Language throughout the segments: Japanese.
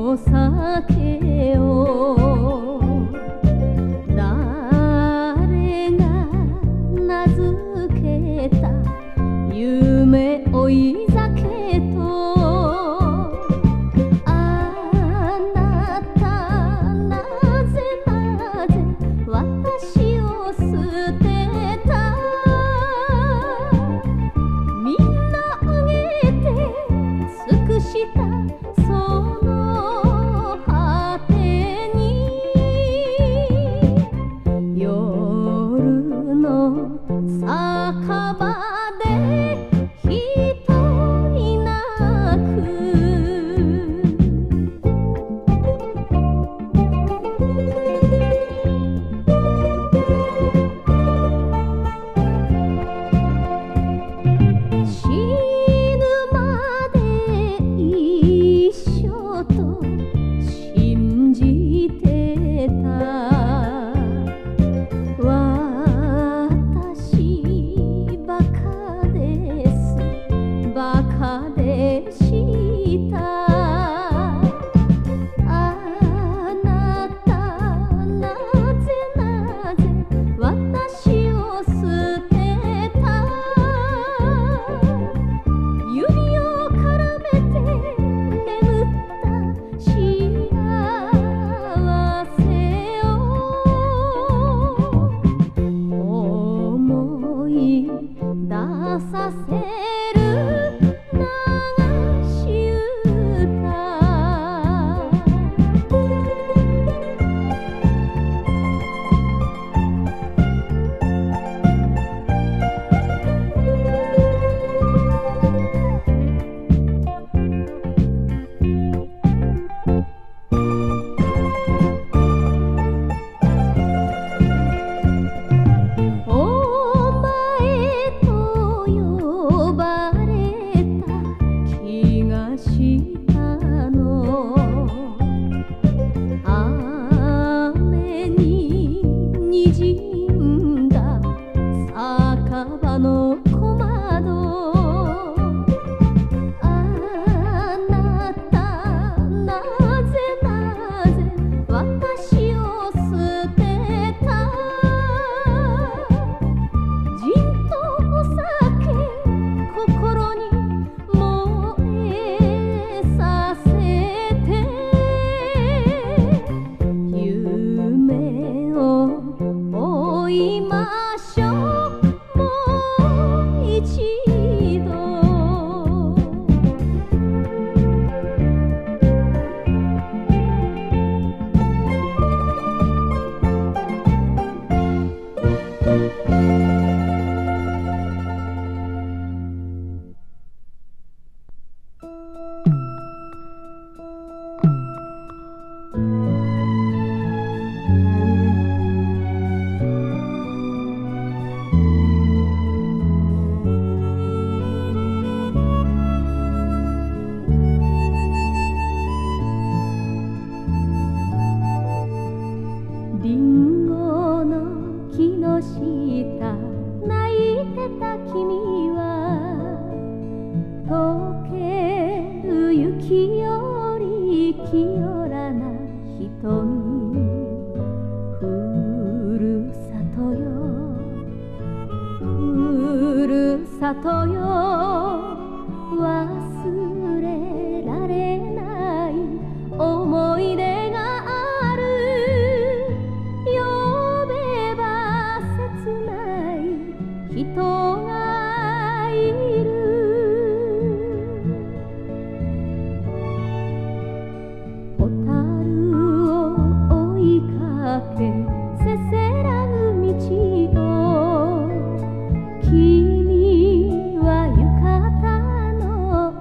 お酒を誰が名付けた夢追い酒とあなたなぜ私を捨てたみんなあげて尽くしたその果てに夜の酒場で一人泣く死ぬまで一緒と信じてた私バカですバカでしたあなたなぜ私を捨てた指を絡めて眠った幸せを思い出させる流し歌お前と呼ばれた気がしたの雨ににじんだ酒場の小窓あなたなぜ私を捨てたじんとお酒心に燃えさせて夢を追いましょうもう一度リンゴの木の下泣いてた君は溶ける雪より清らな瞳ふるさとよふるさとよ忘れられない思い出がある呼べば切ない人がいる蛍を追いかけせせらぐ道を君は浴衣の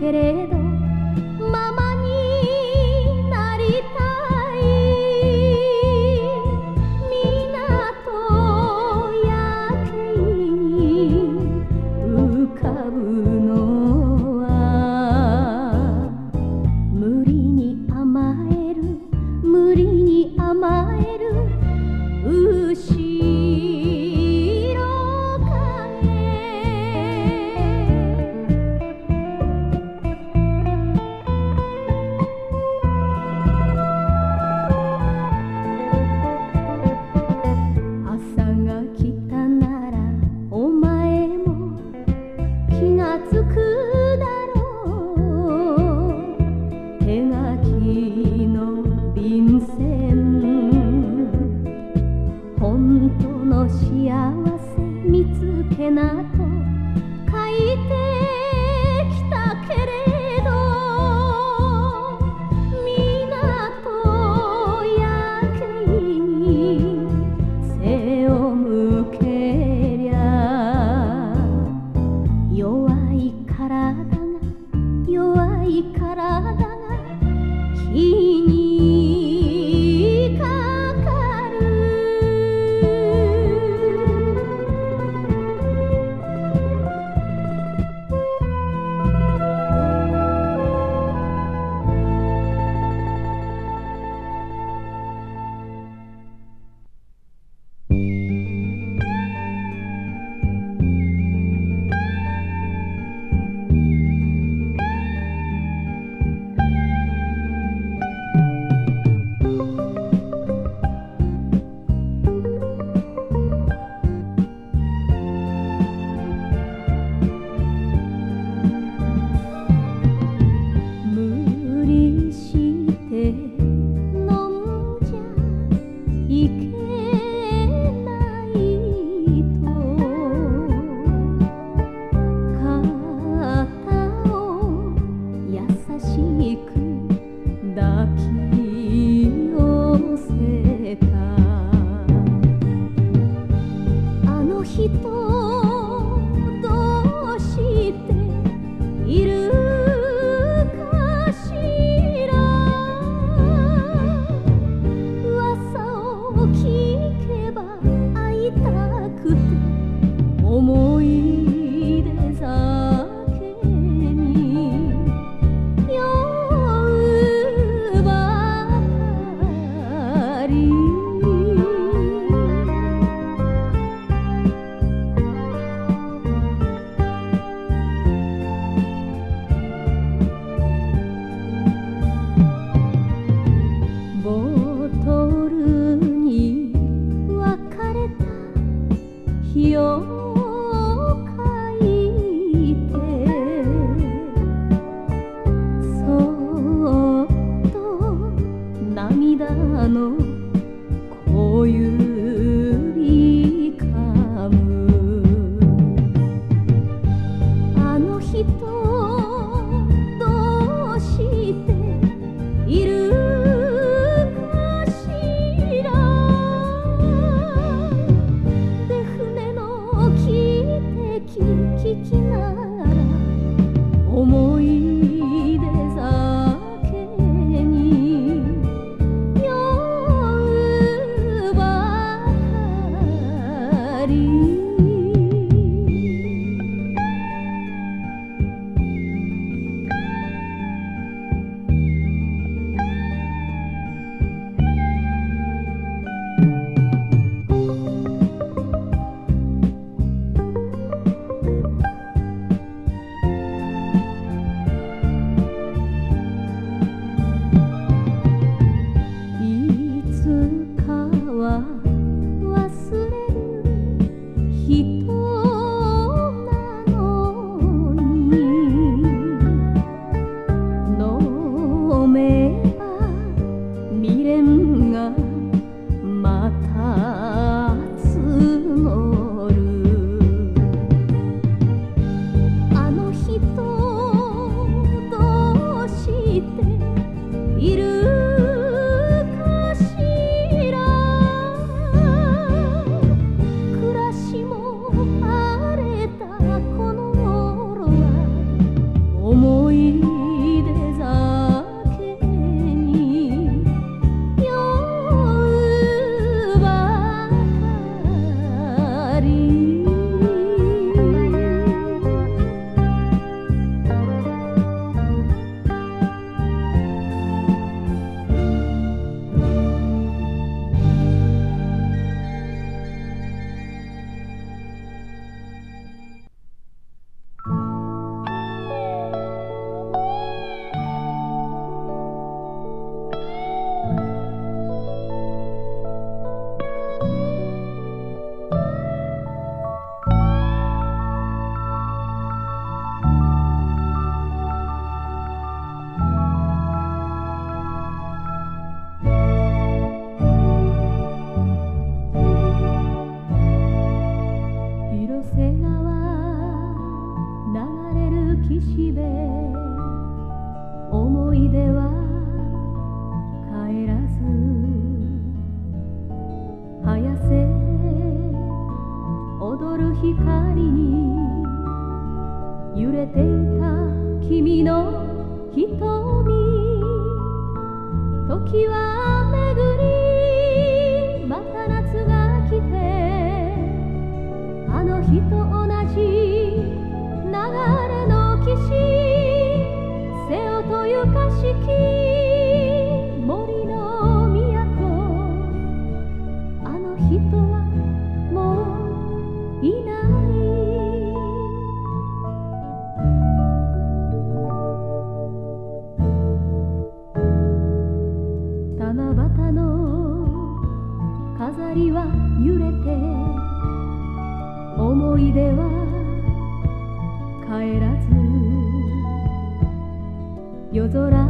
けれどママになりたい。港やけに浮かぶのは無理に甘える無理に甘える後ろ朝が来たならお前も気がつくだろう。手書きの便箋本当の幸せ見つけなと書いてきたけれど港やけに背を向けりゃ弱い体が弱い体が気にかかる。無理して飲んじゃいけないと肩を優しく抱き寄せた。あの人どうしているかしら。噂を聞けば会いたくて思い出酒に酔うばかり。ボトルに別れた日を書いてそっと涙の小指噛む。あの人どうしているかしら。で船の汽笛聞きながら思い出酒に酔うばかり。 い出酒に酔うばかり。広瀬川流れる岸辺、思い出は帰らず、早瀬踊る光に揺れていた君の瞳。時は巡りまた夏が来て、あの日と同じ流れの岸、瀬尾とゆかしき森の都。あの人はもういない。七夕の飾りは揺れて、思い出は帰らず、夜空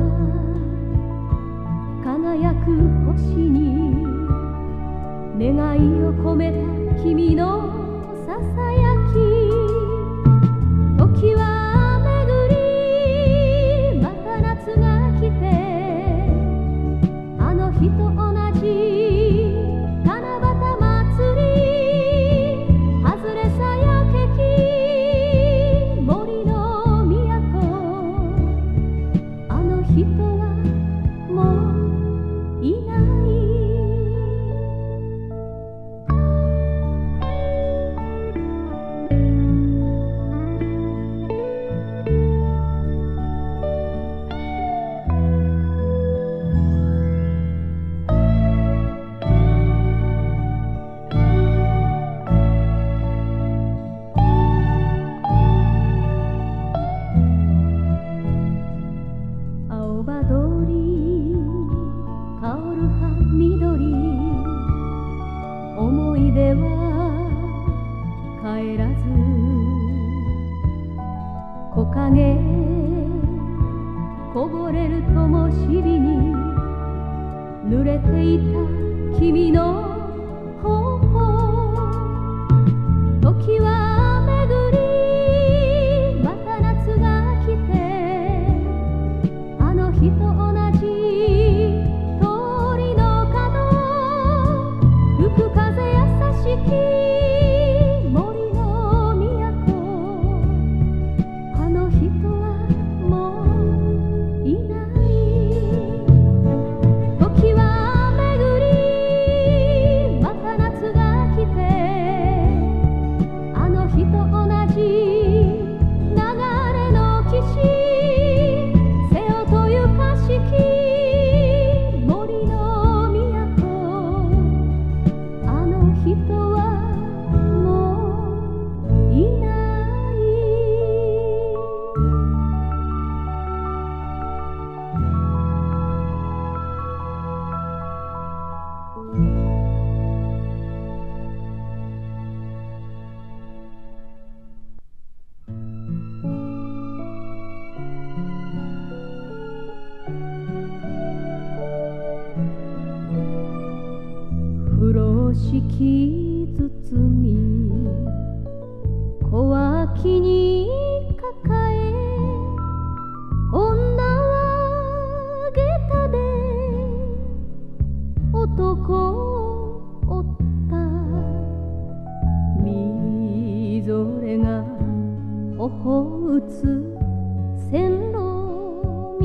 輝く星に願いを込めた君のささやき。時は巡りまた夏が来て、あの日と同じ七夕祭り。外れさやけき森の都。あの人はもういない。青葉通り香る葉緑、思い出は帰らず、木陰こぼれる灯火に濡れていた君の頬。時は巡りまた夏が来て、あの日と同じ通りの角。吹く風優しき森の都。あの人はもういない。時は巡りまた夏が来て、あの日と同じ流れの岸、瀬尾とゆかしき森の都。あの人はもういない。風呂敷包み小脇に抱え、女は下駄で男おった。みぞれが頬打つ線路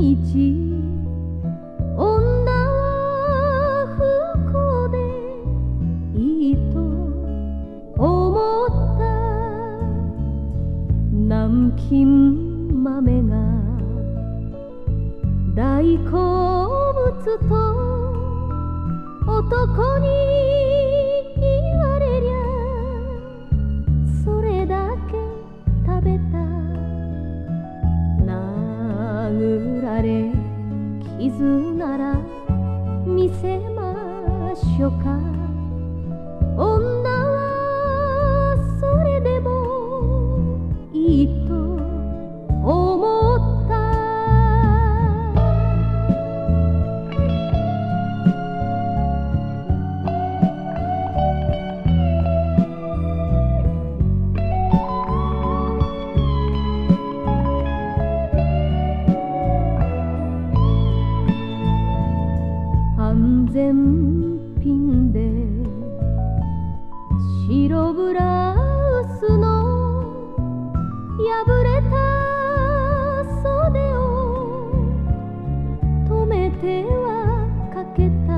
女は不幸でいいと思った。南京豆が大好物と男に言われりゃそれだけ食べた。殴られ傷なら見せましょうか。女はそれでもいいと思った。安全ピンで白ブラウスの破れた袖を止めてはかけた。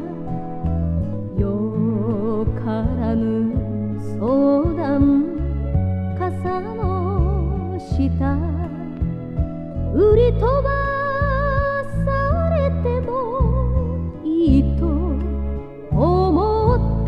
よからぬ相談傘の下売り飛ばされてもいいと思った。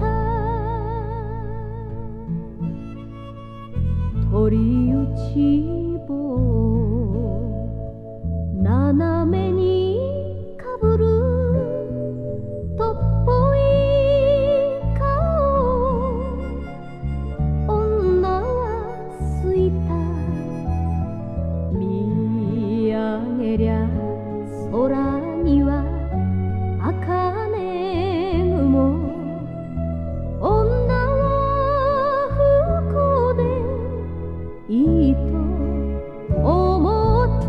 鳥打ち棒斜めにかぶるとっぽい顔。女はすいた。見上げりゃ空には茜雲。女は不幸でいいと思った。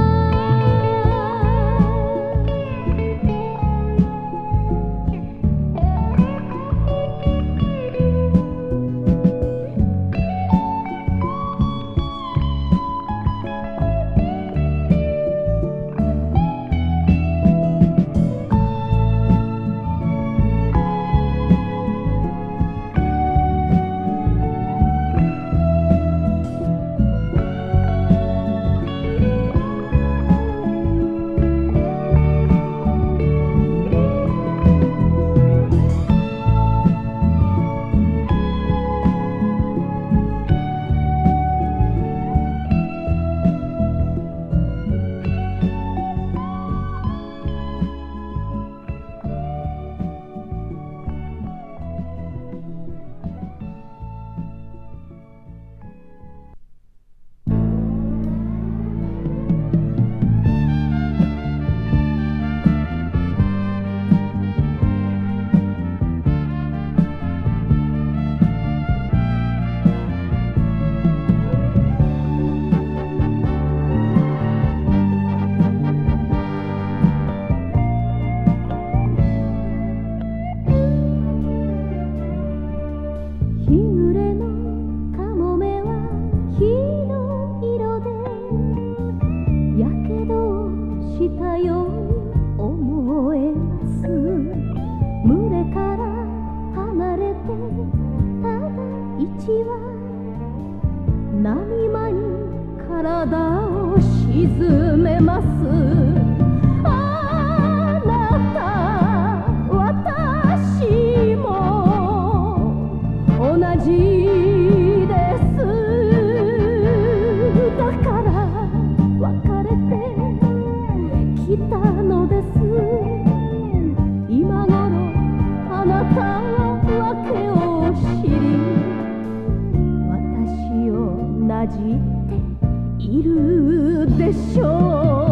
したように思えます。群れから離れてただ一羽波間に体を沈めます。あなた私も同じです。だから別れてきたのです。今頃あなたは訳を知り、私をなじっているでしょう。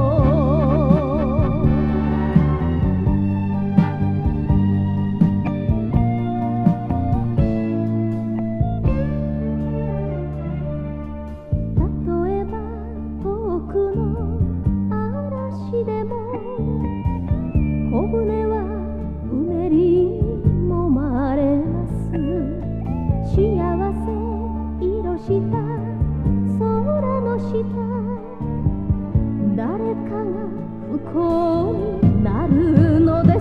例えば遠くの嵐でも小舟はうねりにもまれます。幸せ色した空の下、誰かがこになるのです。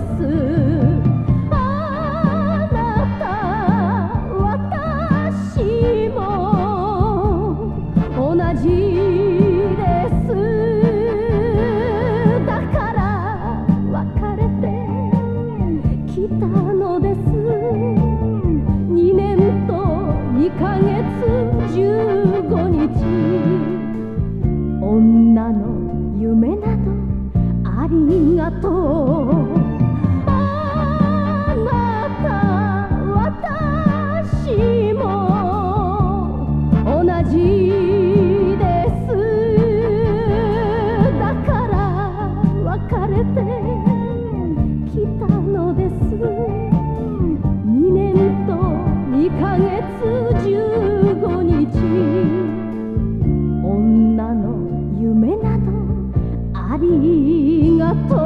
あなた私も同じです。だから別れてきたのです。2年と2ヶ月15日。女の夢などありがとう。あなた私も同じです。だから別れてきたのです。2年と2ヶ月15日。女の夢などありがとう。